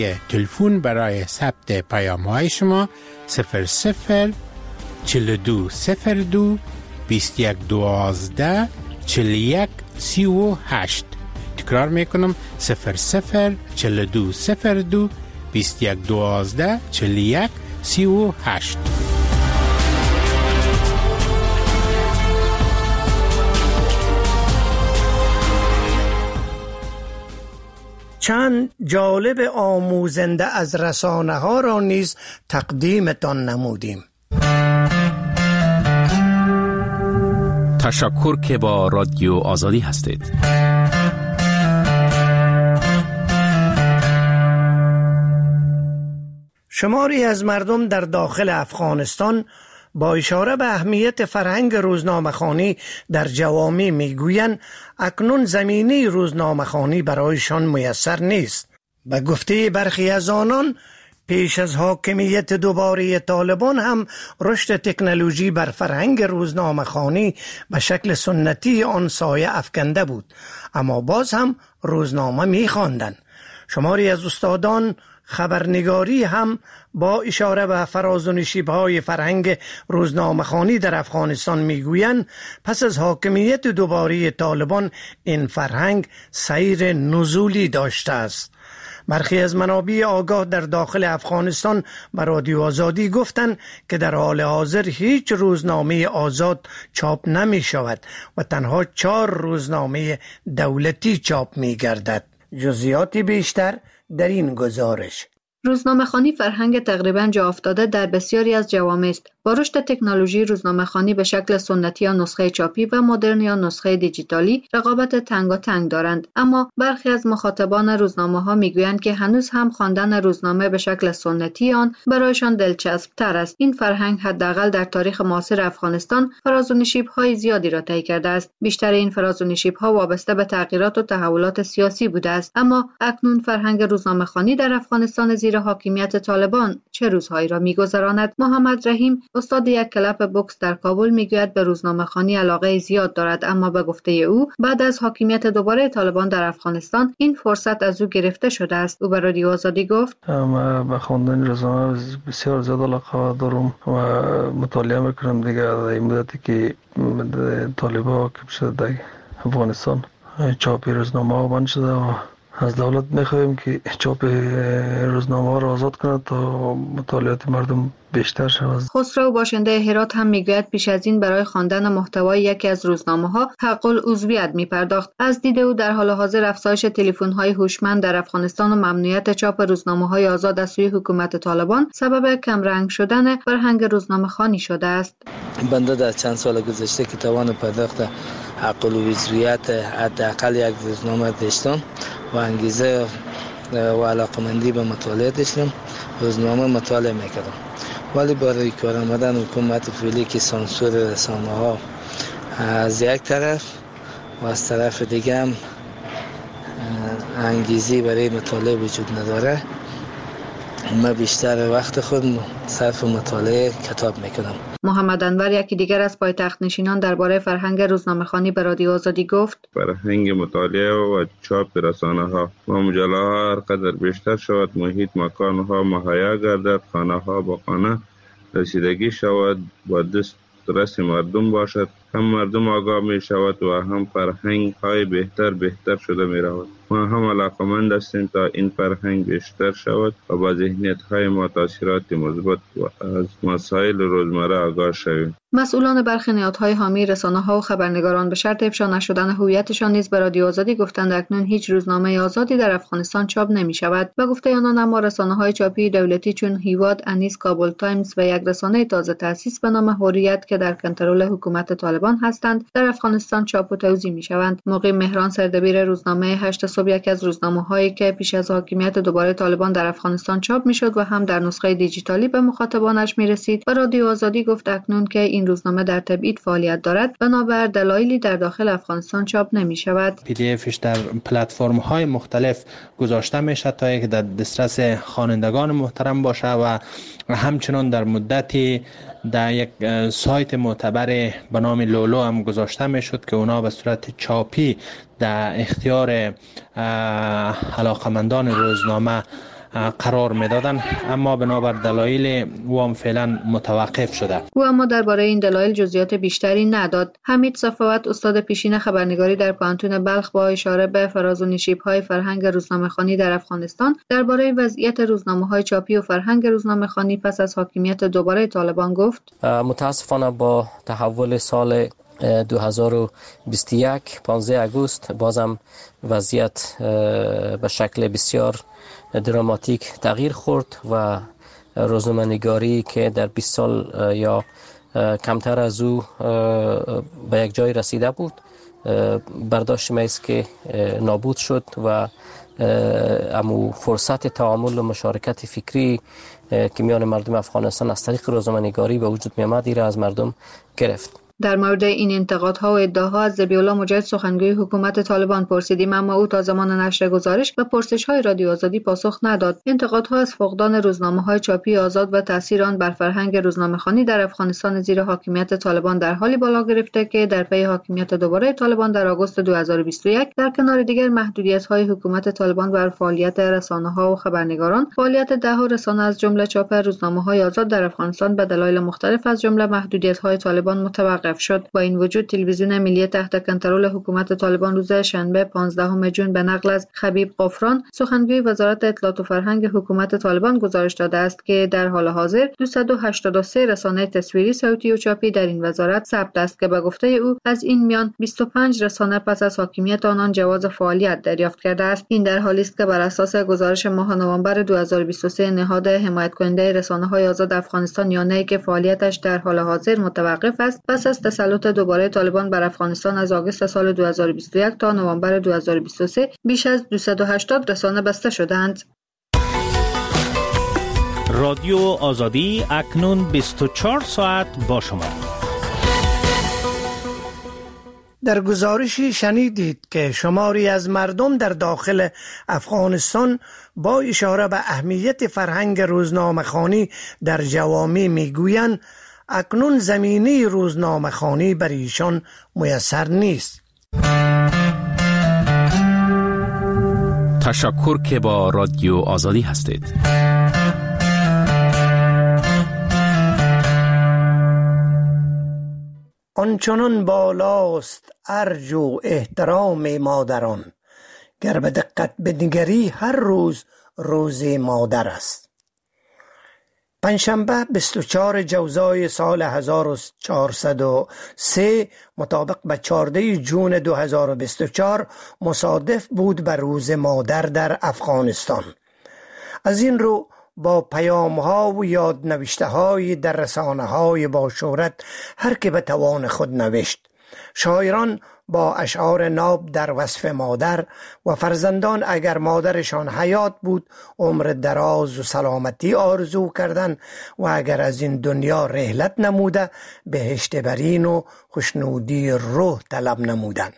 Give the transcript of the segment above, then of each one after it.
تلفن برای ثبت پیام‌های شما 00 42 02 21 12 41 38. تکرار میکنم 00 42 02 21 12 41 38. چند جالب آموزنده از رسانه ها را نیز تقدیمتان نمودیم. تشکر که با رادیو آزادی هستید. شماری از مردم در داخل افغانستان با اشاره به اهمیت فرهنگ روزنامه‌خوانی در جوامع میگویند اکنون زمینه روزنامه‌خوانی برایشان میسر نیست. به گفته برخی از آنان پیش از حاکمیت دوباره طالبان هم رشد تکنولوژی بر فرهنگ روزنامه‌خوانی به شکل سنتی آن سایه افکنده بود، اما باز هم روزنامه می‌خواندند. شماری از استادان خبرنگاری هم با اشاره به فراز و نشیب‌های فرهنگ روزنامه‌خوانی در افغانستان میگویند پس از حاکمیت دوباره طالبان این فرهنگ سیر نزولی داشته است. برخی از منابع آگاه در داخل افغانستان به رادیو آزادی گفتند که در حال حاضر هیچ روزنامه آزاد چاپ نمی شود و تنها 4 روزنامه دولتی چاپ می گردد. جزئیاتی بیشتر در این گزارش. روزنامه‌خوانی فرهنگ تقریباً جا افتاده در بسیاری از جوامع است. با رشد تکنولوژی روزنامه‌خوانی به شکل سنتی یا نسخه چاپی و مدرن یا نسخه دیجیتالی رقابت تنگاتنگ دارند، اما برخی از مخاطبان روزنامه‌ها میگویند که هنوز هم خواندن روزنامه به شکل سنتی آن برایشان دلچسب تر است. این فرهنگ حداقل در تاریخ معاصر افغانستان فراز و نشیب‌های زیادی را طی کرده است. بیشتر این فراز و نشیب‌ها وابسته به تغییرات و تحولات سیاسی بوده است، اما اکنون فرهنگ روزنامه‌خوانی در افغانستان زیر حاکمیت طالبان چه روزهایی را می‌گذراند؟ محمد رحیم استاد یک کلب بوکس در کابل میگوید به روزنامه‌خوانی علاقه زیاد دارد، اما به گفته او بعد از حاکمیت دوباره طالبان در افغانستان این فرصت از او گرفته شده است. او به رادیو آزادی گفت من به خواندن روزنامه بسیار زیاد علاقه دارم و مطالعه میکنم دیگه. در این مدتی که طالبان حاکم شده در افغانستان چاپ روزنامه ها بند شده و از دولت میخواهیم که چاپ روزنامه ها را آزاد کند تا مطالعات مردم بیشتر شود. خسرو باشنده هرات هم میگوید پیش از این برای خواندن محتوای یکی از روزنامه‌ها حق العضویت میپرداخت. از دید او در حال حاضر افزایش تلفن‌های هوشمند در افغانستان و ممنوعیت چاپ روزنامه‌های آزاد از سوی حکومت طالبان سبب کمرنگ شدن فرهنگ روزنامه‌خوانی شده است. بنده در چند سال گذشته که توان پرداخت حق العضویت حداقل یک روزنامه داشتم و انگیزه و علاقمندی به مطالعه داشتم، روزنامه مطالعه میکردم. ولی برای کار آمدن حکومت فعلی که سانسور رسانه ها از یک طرف و از طرف دیگه هم انگیزی برای مطالعه وجود نداره، من بیشتر وقت خود صرف مطالعه کتاب میکنم. محمد انور یکی دیگر از پایتخت نشینان درباره فرهنگ روزنامه‌خوانی به رادیو آزادی گفت فرهنگ مطالعه و چاپ رسانه ها و مجله ها هر قدر بیشتر شود، محیط مکان ها مهیا گردد، خانه ها با خانه رسیدگی شود، با دسترس مردم باشد، هم مردم آگاه می شود و هم فرهنگ های بهتر شده می رود. ما هم علاقمند هستیم تا این فرهنگ بیشتر شود و با ذهنیت های ما تاثیرات مثبت و از مسائل روزمره آگاه شویم. مسئولان برخی نهادهای حامی رسانه‌ها و خبرنگاران به شرط افشا نشدن هویتشان نیز به رادیو آزادی گفتند اکنون هیچ روزنامه آزادی در افغانستان چاپ نمی‌شود. به گفته آنان اما رسانه‌های چاپی دولتی چون هیواد، انیس، کابل تایمز و یک رسانه تازه تأسیس به نام حریت که در کنترل حکومت طالبان هستند در افغانستان چاپ و توزیع می‌شوند. مقیم مهران سردبیر روزنامه 8 صبح یکی از روزنامه‌هایی که پیش از حاکمیت دوباره طالبان در افغانستان چاپ می‌شد و هم در نسخه دیجیتالی به مخاطبانش می‌رسید، به رادیو آزادی گفت اکنون که این روزنامه در تبعید فعالیت دارد بنابر دلایلی در داخل افغانستان چاپ نمی شود. PDF در پلتفرم های مختلف گذاشته میشه تا اینکه در دسترس خوانندگان محترم باشه و همچنان در مدتی در یک سایت معتبر به نام لولو هم گذاشته میشد که اونا به صورت چاپی در اختیار علاقمندان روزنامه قرار میدادن، اما بنابر دلایل وام فعلا متوقف شده. او اما درباره این دلایل جزئیات بیشتری نداد. حمید صفوت، استاد پیشین خبرنگاری در پانتون بلخ، با اشاره به فراز و نشیب‌های فرهنگ روزنامه‌خوانی در افغانستان درباره وضعیت روزنامه‌های چاپی و فرهنگ روزنامه‌خوانی پس از حاکمیت دوباره طالبان گفت: متاسفانه با تحول سال 2021 15 آگوست بازم وضعیت به شکل بسیار دراماتیک تغییر خورد و روزنامه‌نگاری که در 20 سال یا کمتر از او به یک جای رسیده بود، برداشت ما است که نابود شد و امو فرصت تعامل و مشارکت فکری که میان مردم افغانستان از طریق روزنامه‌نگاری به وجود می آمد را از مردم گرفت. در مورد این انتقادها و ادعاها از ذبیح‌الله مجاهد، سخنگوی حکومت طالبان، پرسیدیم، اما او تا زمان نشر گزارش و پرسش‌های رادیو آزادی پاسخ نداد. انتقادها از فقدان روزنامه‌های چاپی آزاد و تأثیر آن بر فرهنگ روزنامه‌خوانی در افغانستان زیر حاکمیت طالبان در حالی بالا گرفته که در پی حاکمیت دوباره طالبان در آگوست 2021 در کنار دیگر محدودیت‌های حکومت طالبان بر فعالیت رسانه‌ها و خبرنگاران، فعالیت ده‌ها رسانه از جمله چاپ روزنامه‌های آزاد در افغانستان به دلایل مختلف از جمله محدودیت‌های طالبان متوقف شد. با این وجود تلویزیون ملی تحت کنترل حکومت طالبان روز شنبه 15 جون به نقل از خبیب غفران، سخنگوی وزارت اطلاعات و فرهنگ حکومت طالبان، گزارش داده است که در حال حاضر 283 رسانه تصویری، صوتی و چاپی در این وزارت ثبت است که به گفته او از این میان 25 رسانه پس از حاکمیت آنان جواز فعالیت دریافت کرده است. این در حالی است که بر اساس گزارش ماه نوامبر 2023 نهاد حمایت کننده رسانه‌های آزاد افغانستان یا نی که فعالیتش در حال حاضر متوقف است، پس از تسلط دوباره طالبان بر افغانستان از آگوست سال 2021 تا نوامبر 2023 بیش از 280 رسانه بسته شدند. رادیو آزادی اکنون 24 ساعت با شما. در گزارشی شنیدید که شماری از مردم در داخل افغانستان با اشاره به اهمیت فرهنگ روزنامه‌خوانی در جوامع میگویند اکنون زمینه روزنامه‌خوانی بر ایشان میسر نیست. تشکر که با رادیو آزادی هستید. آنچنان بالاست ارج و احترام مادران، گر به دقت بنگری هر روز روز مادر است. پنجشنبه 24 جوزای سال 1403 مطابق به 14 جون 2024 مصادف بود به روز مادر در افغانستان. از این رو با پیام‌ها و یادنوشته‌های در رسانه‌های با شهرت هر که به توان خود نوشت. شاعران با اشعار ناب در وصف مادر و فرزندان اگر مادرشان حیات بود عمر دراز و سلامتی آرزو کردند و اگر از این دنیا رحلت نموده بهشت برین و خوشنودی روح طلب نمودند.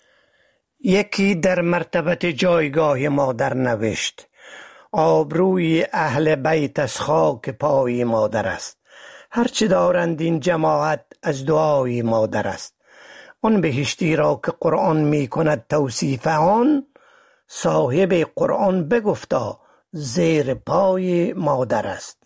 یکی در مرتبت جایگاه مادر نوشت: آبروی اهل بیت از خاک پای مادر است، هرچه دارند این جماعت از دعای مادر است. آن بهشتی را که قرآن می کند توصیف آن، صاحب قرآن بگفتا زیر پای مادر است.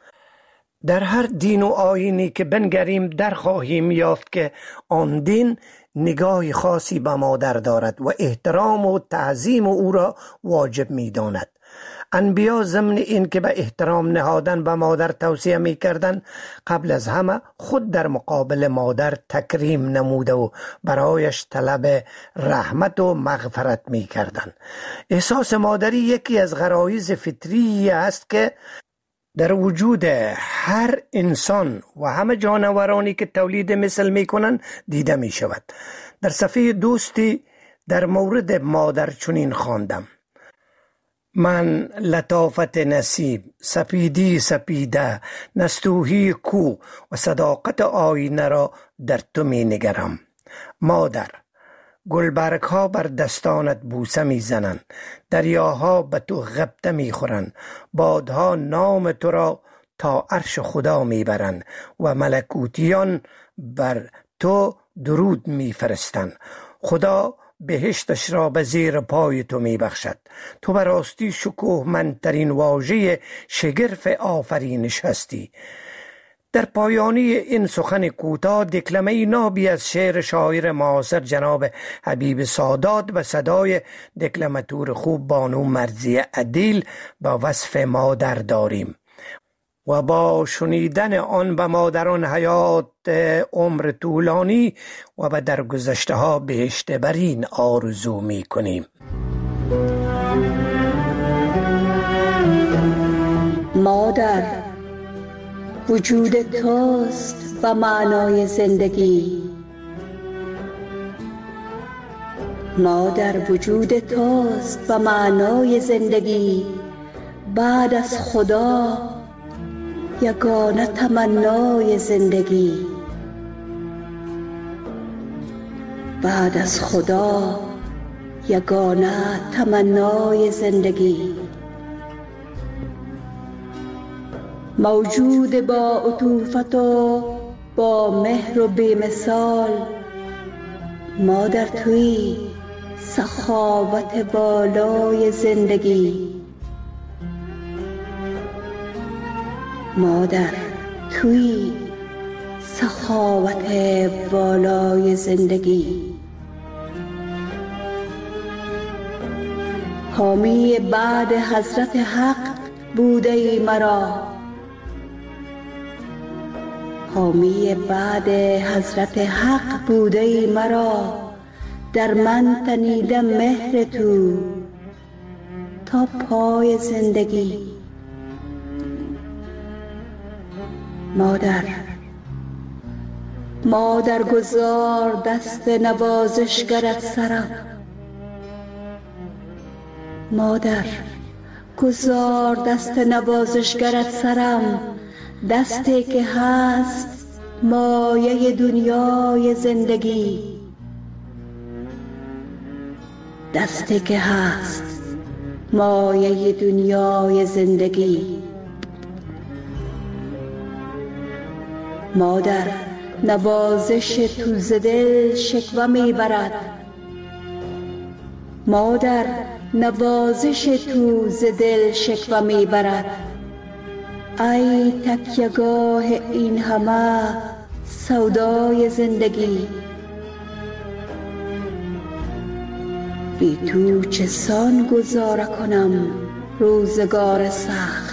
در هر دین و آیینی که بنگریم در خواهیم یافت که آن دین نگاه خاصی به مادر دارد و احترام و تعظیم او را واجب می داند. انبیا ضمن این که به احترام نهادن به مادر توصیه می کردن، قبل از همه خود در مقابل مادر تکریم نموده و برایش طلب رحمت و مغفرت می کردن. احساس مادری یکی از غرایز فطری است که در وجود هر انسان و همه جانورانی که تولید مثل می کنند دیده می شود. در صفحه دوستی در مورد مادر چنین خواندم: من لطافت نصیب، سپیدی سپیده، نستوهی کو و صداقت آینه را در تو می نگرم. مادر، گلبرگ ها بر دستانت بوسه می زنند، دریاها به تو غبطه می خورند، بادها نام تو را تا عرش خدا می برند و ملکوتیان بر تو درود می فرستند. خدا بهشتش را به زیر پای تو می بخشد. تو به راستی شکوهمندترین واژه شگرف آفرینش هستی. در پایانی این سخن کوتاه دکلمه نابی از شعر شاعر معاصر جناب حبیب سادات به صدای دکلماتور خوب بانو مرضیه عدیل با وصف مادر داریم و با شنیدن آن به مادران حیات عمر طولانی و به درگذشته ها بهشت برین آرزو می کنیم. مادر، وجود توست و معنای زندگی. مادر، وجود توست و معنای زندگی. بعد از خدا یگانه تمنای زندگی. بعد از خدا یگانه تمنای زندگی. موجود با عطوفت و با مهر و بی‌مثال، مادر توی سخاوت بالای زندگی. مادر توی سخاوت بالای زندگی. حامی بعد حضرت حق بوده ای مرا. حامی بعد حضرت حق بوده ای مرا. در من تنیدم مهر تو تا پای زندگی. مادر گذار دست نوازشگرت سرم. مادر گذار دست نوازشگرت سرم. دستی که هست مایه دنیای زندگی. دستی که هست مایه دنیای زندگی. مادر نوازش تو ز دل شکوه میبرد. مادر نوازش تو ز دل شکوه میبرد. ای تکیه‌گاه این همه سودای زندگی. بی تو چسان گذاره کنم روزگار سخت.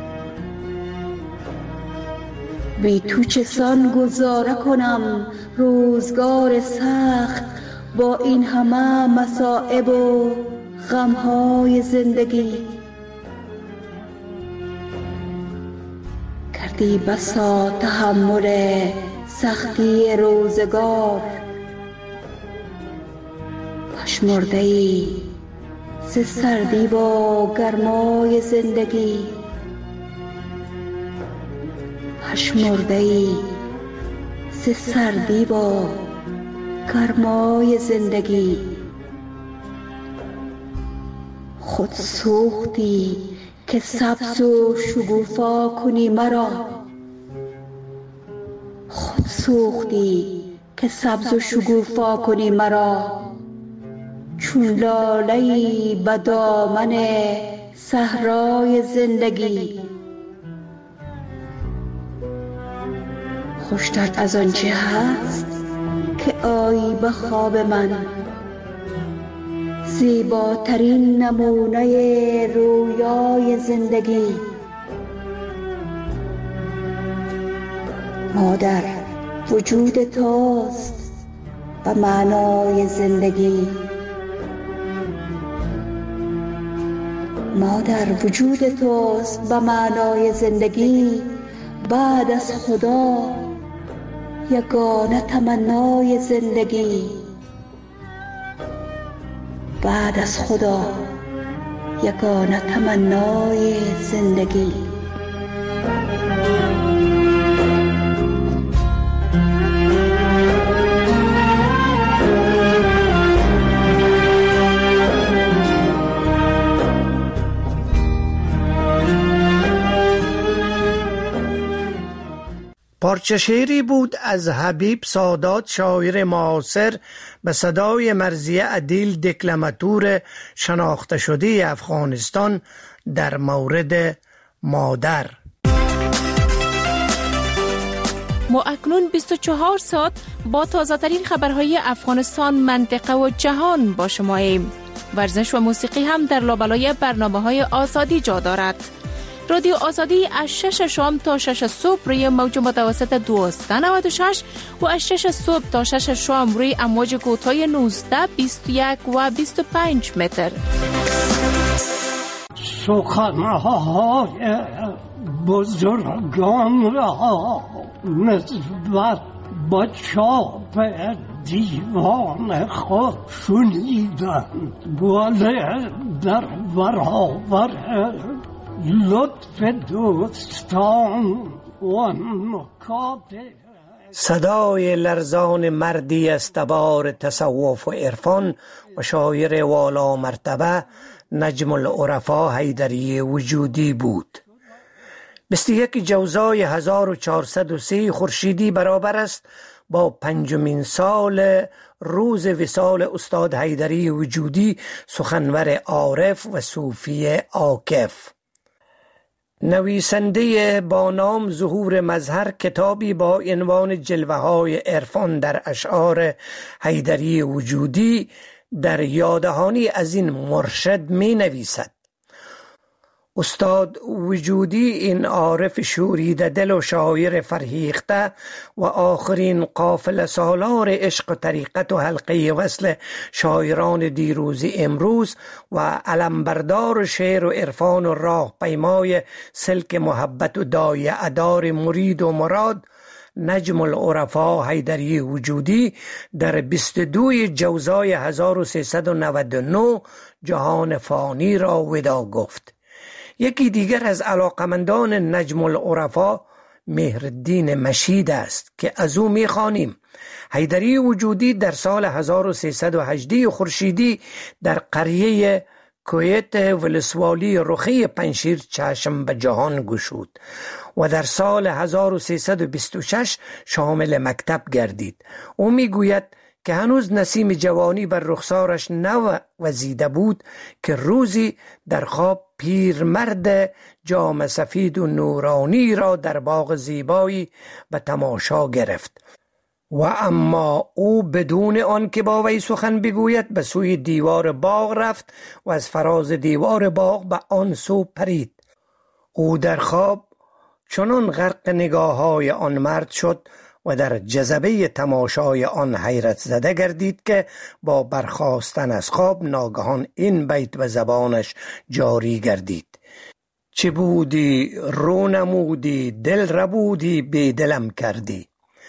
بی تو چسان گذاره کنم روزگار سخت. با این همه مصائب و غمهای زندگی. کردی بسا تحمل سختی روزگار. پشمرده ای ز سردی با گرمای زندگی. پشمرده ای ز سردی با گرمای زندگی. خود سوختی که سبز و شگوفا کنی مرا. خود سوختی که سبز و شگوفا کنی مرا. چون لاله‌ای به دامن صحرای زندگی. خوشتر از آنچه هست که آیی به خواب من. زیباترین نمونه رویای زندگی. مادر وجود توست و معنای زندگی. مادر وجود توست و معنای زندگی. بعد از خدا یگانه تمنای زندگی. بعد از خدا یگانه تمنای زندگی. پارچه شعری بود از حبیب سادات شاعر معاصر به صدای مرضیه عدیل دکلماتور شناخته شده افغانستان در مورد مادر. ما اکنون 24 ساعت با تازه‌ترین خبرهای افغانستان، منطقه و جهان با شماییم. ورزش و موسیقی هم در لابلای برنامه‌های آزادی جا دارد. رادیو آزادی از 6 شام تا 6 صبح روی موج متوسط 1296 و از 6 صبح تا 6 شام روی امواج کوتاه 19، 21 و 25 متر. سخنهای بزرگان را نسبت با چاپ دیوان خود شنیدند، ولی در برابر لطف دوستان و نکات صدای لرزان مردی از تبار تصوف و عرفان و شاعر والا مرتبه نجم العرفا حیدری وجودی بود. 21 جوزای 1403 خورشیدی برابر است با 5مین سال روز وصال استاد حیدری وجودی، سخنور عارف و صوفی عاکف. نویسنده با نام ظهور مظهر کتابی با عنوان جلوه های عرفان در اشعار حیدری وجودی در یاددهانی از این مرشد می نویسد: استاد وجودی این عارف شوریده دل و شاعر فرهیخته و آخرین قافله سالار عشق و طریقت و حلقه وصل شاعران دیروز امروز و علمبردار شعر و عرفان و راه پیمای سلک محبت و دایه ادار مرید و مراد، نجم العرفا حیدری وجودی در 22 جوزای 1399 جهان فانی را وداع گفت. یکی دیگر از علاقمندان نجم العرفا مهرالدین مشید است که از او می‌خوانیم: حیدری وجودی در سال 1318 خورشیدی در قریه کویت ولسوالی رخی پنشیر چشم به جهان گشود و در سال 1326 شامل مکتب گردید. او میگوید که هنوز نسیم جوانی بر رخسارش نوزیده بود که روزی در خواب پیرمرد جام سفید و نورانی را در باغ زیبایی به تماشا گرفت و اما او بدون آن که با وی سخن بگوید به سوی دیوار باغ رفت و از فراز دیوار باغ به آن سو پرید. او در خواب چنان غرق نگاه‌های آن مرد شد و در جذبه تماشای آن حیرت زده گردید که با برخاستن از خواب ناگهان این بیت به زبانش جاری گردید: چه بودی رو نمودی دل ربودی بی دلم کردی.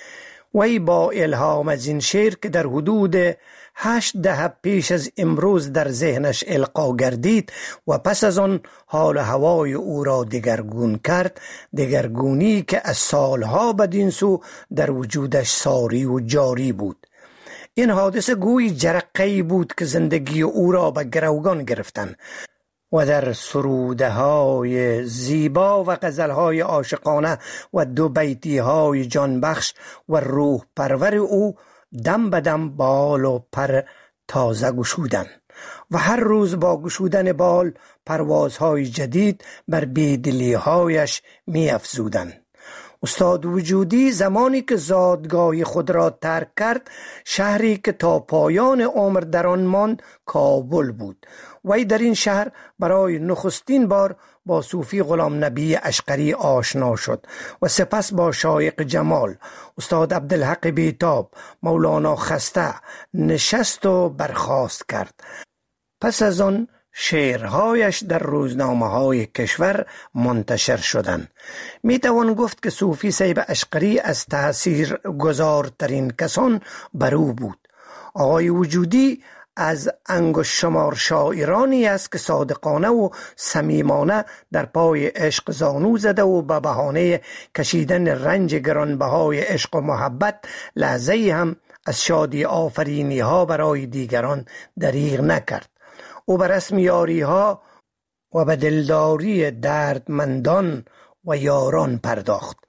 وی با الهام از این شعر که در حدود 8 دهه پیش از امروز در ذهنش القا گردید و پس از آن حال هوای او را دگرگون کرد، دگرگونی که از سالها بدین سو در وجودش ساری و جاری بود. این حادثه گویی جرقه‌ای بود که زندگی او را به گروگان گرفتن و در سروده‌های زیبا و غزل‌های عاشقانه و 2 بیتی‌های جانبخش و روح پرور او دم به دم بال و پر تازه گشودن و هر روز با گشودن بال پروازهای جدید بر بیدلی‌هایش می‌افزودند. استاد وجودی زمانی که زادگاه خود را ترک کرد، شهری که تا پایان عمر در آن ماند کابل بود. وی در این شهر برای نخستین بار با صوفی غلام نبی اشقری آشنا شد و سپس با شایق جمال، استاد عبدالحق بیتاب، مولانا خسته نشست و برخاست کرد. پس از آن شعرهایش در روزنامه‌های کشور منتشر شدند. میتوان گفت که صوفی سیب اشقری از تأثیر گذارترین کسان بر او بود. آقای وجودی از انگشت شمار شاعرانی است که صادقانه و صمیمانه در پای عشق زانو زده و به بهانه کشیدن رنج گرانبهای عشق و محبت لحظه‌ای هم از شادی آفرینی ها برای دیگران دریغ نکرد. او به رسم یاری ها و به دلداری دردمندان و یاران پرداخت.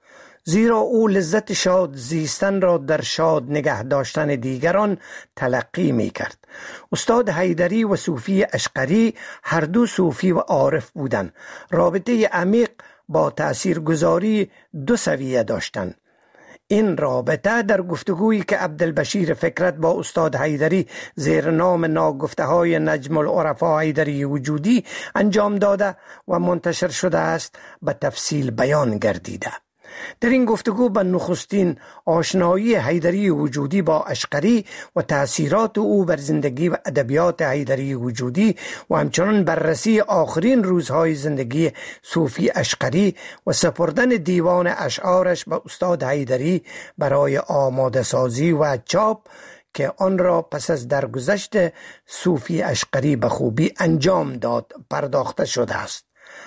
زیرا او لذت شاد زیستن را در شاد نگه داشتن دیگران تلقی می کرد. استاد حیدری و صوفی اشقری هر دو صوفی و عارف بودند. رابطه عمیق با تأثیرگذاری دو سویه داشتند. این رابطه در گفتگویی که عبدالبشیر فکرت با استاد حیدری زیر نام ناگفته های نجم العرفا حیدری وجودی انجام داده و منتشر شده است به تفصیل بیان گردیده. در این گفتگو به نخستین آشنایی حیدری وجودی با اشقری و تأثیرات او بر زندگی و ادبیات حیدری وجودی و همچنان بررسی آخرین روزهای زندگی صوفی اشقری و سپردن دیوان اشعارش به استاد حیدری برای آماده سازی و چاپ که آن را پس از درگذشت صوفی اشقری به خوبی انجام داد پرداخته شده است.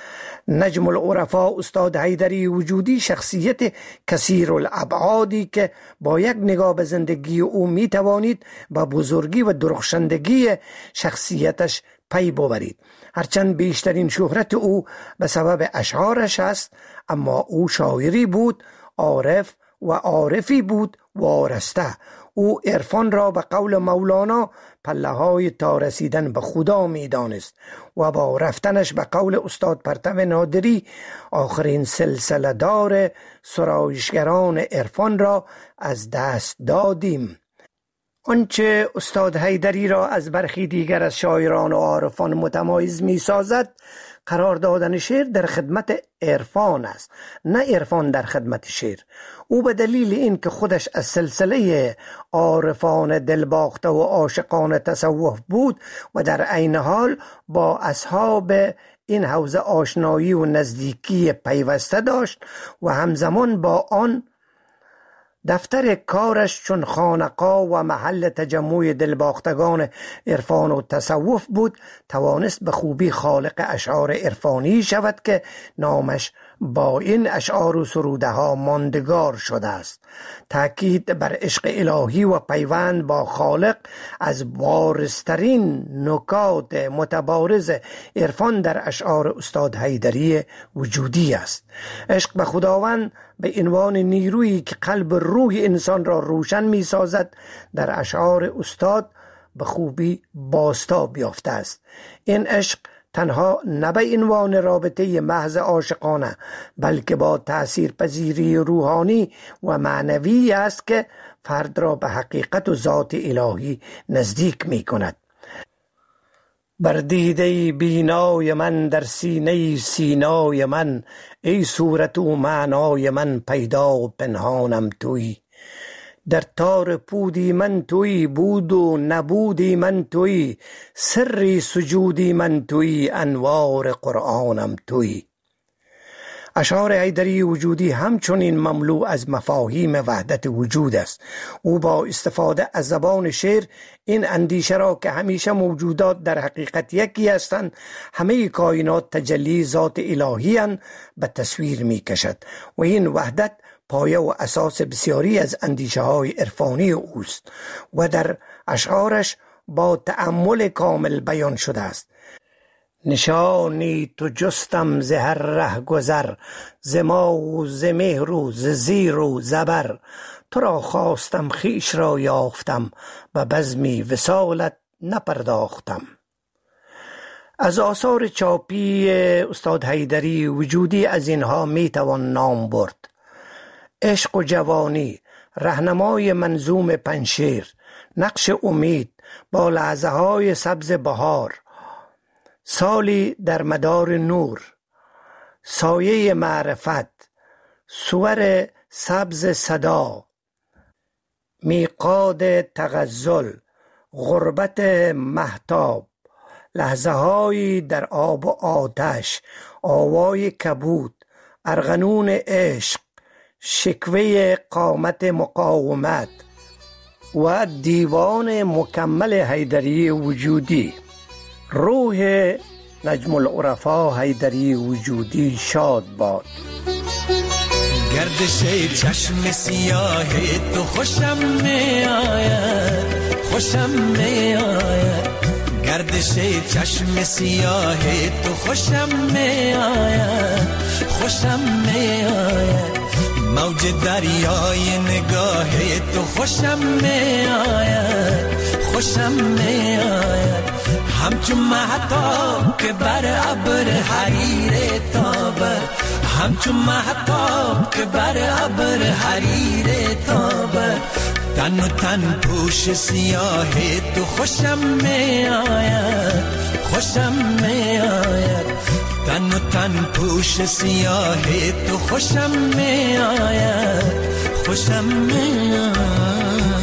نجم العرفا استاد حیدری وجودی شخصیت کثیر الابعادی که با یک نگاه به زندگی او می توانید به بزرگی و درخشندگی شخصیتش پی ببرید. هرچند بیشترین شهرت او به سبب اشعارش است، اما او شاعری بود، عارف و عارفی بود وارسته. او عرفان را به قول مولانا پله های تا رسیدن به خدا می دانست و با رفتنش به قول استاد پرتو نادری آخرین سلسله دار سرایشگران عرفان را از دست دادیم. آنچه استاد حیدری را از برخی دیگر از شاعران و عارفان متمایز می سازد قرار دادن شعر در خدمت عرفان است، نه عرفان در خدمت شعر. او به دلیل این که خودش از سلسله عارفان دلباخته و عاشقان تصوف بود و در عین حال با اصحاب این حوزه آشنایی و نزدیکی پیوسته داشت و همزمان با آن دفتر کارش چون خانقاه و محل تجمع دلباختگان عرفان و تصوف بود، توانست به خوبی خالق اشعار عرفانی شود که نامش با این اشعار و سروده ها ماندگار شده است. تأکید بر عشق الهی و پیوند با خالق از بارزترین نکات متبارز عرفان در اشعار استاد حیدری وجودی است. عشق به خداوند به عنوان نیرویی که قلب روح انسان را روشن می سازد در اشعار استاد به خوبی بازتاب یافته است. این عشق تنها نه به عنوان رابطه محض عاشقانه بلکه با تأثیر پذیری روحانی و معنوی است که فرد را به حقیقت و ذات الهی نزدیک می کند. بر دیده بینای من در سینه سینای من، ای صورت و معنای من پیدا و پنهانم تویی. در تار پودی من تویی، بود و نبودی من تویی، سری سجودی من تویی، انوار قرآنم تویی. اشعار حیدری وجودی همچنین مملو از مفاهیم وحدت وجود است. او با استفاده از زبان شعر این اندیشه را که همیشه موجودات در حقیقت یکی هستند، همه کائنات تجلی ذات الهی اند، به تصویر می کشد و این وحدت پایه و اساس بسیاری از اندیشه های عرفانی اوست و در اشعارش با تأمل کامل بیان شده است. نشانی تو جستم ز هر ره گذر، ز ما و ز مهر و ز زیر و زبر، تو را خواستم خویش را یافتم، به بزمی وصالت نپرداختم. از آثار چاپی استاد حیدری وجودی از اینها می توان نام برد: عشق و جوانی، رهنمای منظوم پنشیر، نقش امید، با لحظه های سبز بهار، سالی در مدار نور، سایه معرفت، صور سبز صدا، میقات تغزل، غربت مهتاب، لحظه هایی در آب و آتش، آوای کبود، ارغنون عشق، شکوه قامت مقاومت و دیوان مکمل حیدری وجودی. روح نجم العرفا حیدری وجودی شاد باد. گردش چشم سیاه تو خوشم می آید، خوشم می آید. گردش چشم سیاه تو خوشم می آید، خوشم می آید. موج دریای نگاه تو خوشم می آید، خوشم می آید. همچون مهتاب که بر ابر حریر تابد، همچون مهتاب که بر ابر حریر تابد. تن و تن پوش سیاه تو خوشم می آید، خوشم می آید. تن و تن پوش سیاه تو خوشم می آید، خوشم می آید.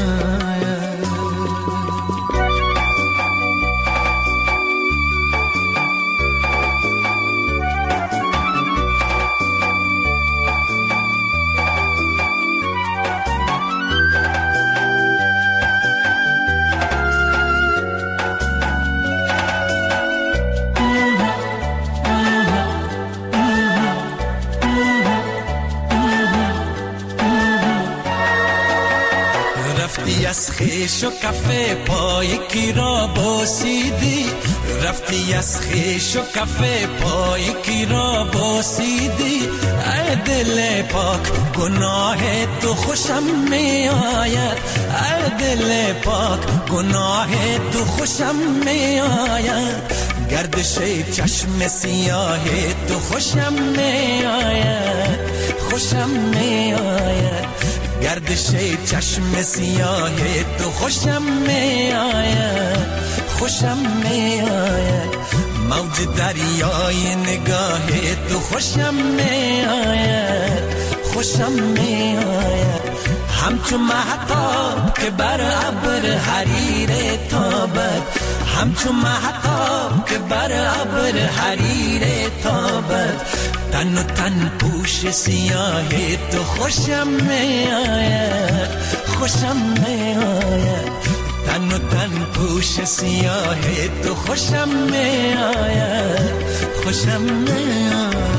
از خیش و کفه پای کی را بوسیدی، رفتی از خیش و کفه پای کی را بوسیدی. ای دل پاک گناه تو خوشم می آید، ای دل پاک گناه تو خوشم می آید. گردش چشم سیاه تو خوشم می آید، خوشم می آید. گردش چشم سیاه تو خوشم می آید، خوشم می آید. موج دریای نگاه تو خوشم می آید، خوشم می آید. همچون مهتاب که بر ابر حریر تابد، همچون مهتاب که بر ابر حریر تابد. تن و تن پوش سیاه تو خوشم می آید، خوشم می آید. تن و تن پوش سیاه تو خوشم می آید، خوشم می آید.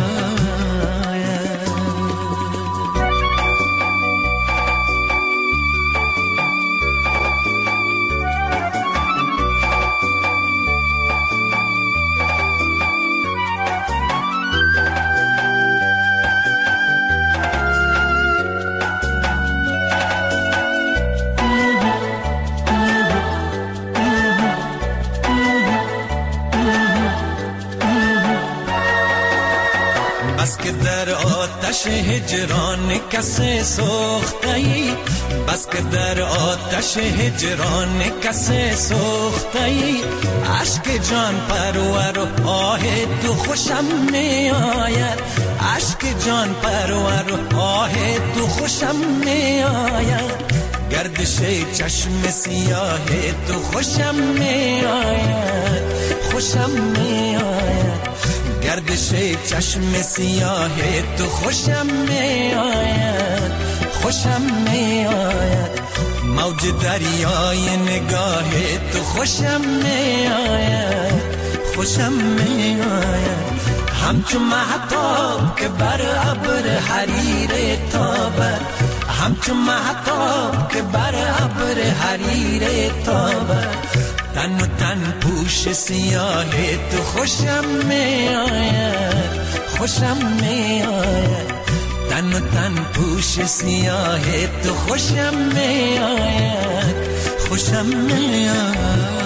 بس که در آتش هجران کسی سوخته‌ای، بس که در آتش هجران کسی سوخته‌ای. عشق جان پرور و آه تو خوشم می آید، عشق جان پرور و آه تو خوشم می آید. گردش چشم سیاه تو خوشم می آید، خوشم می آید. گردش چشم سیاه تو خوشم می آید، خوشم می آید. موج دریای نگاه تو خوشم می آید، خوشم می آید. همچون مهتاب که بر ابر حریر تابد، همچون مهتاب که بر ابر حریر تابد. تن و تن پوش سیاه تو خوشم می آید، خوشم می آید. تن و تن پوش سیاه تو خوشم می آید، خوشم می آید.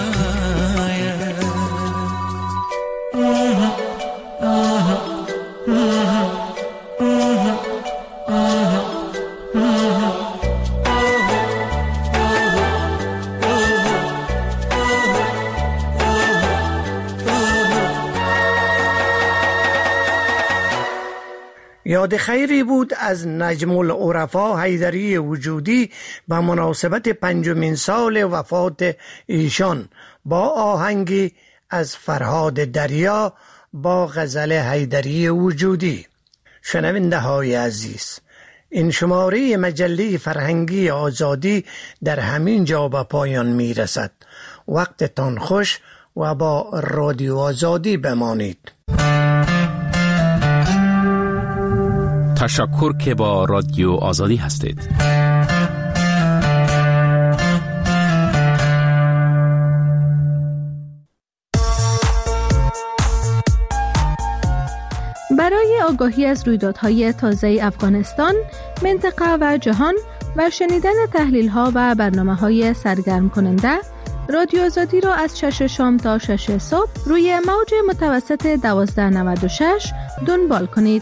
یاد خیری بود از نجم العرفا حیدری وجودی به مناسبت 5مین سال وفات ایشان با آهنگی از فرهاد دریا با غزل حیدری وجودی. شنونده های عزیز، این شماره مجله فرهنگی آزادی در همین جا به پایان می رسد. وقتتان خوش و با رادیو آزادی بمانید. تشکر که با رادیو آزادی هستید. برای آگاهی از رویدادهای تازه افغانستان، منطقه و جهان و شنیدن تحلیل‌ها و برنامه‌های سرگرم کننده، رادیو آزادی را از 6 شام تا 6 صبح روی موج متوسط 1296 دنبال کنید.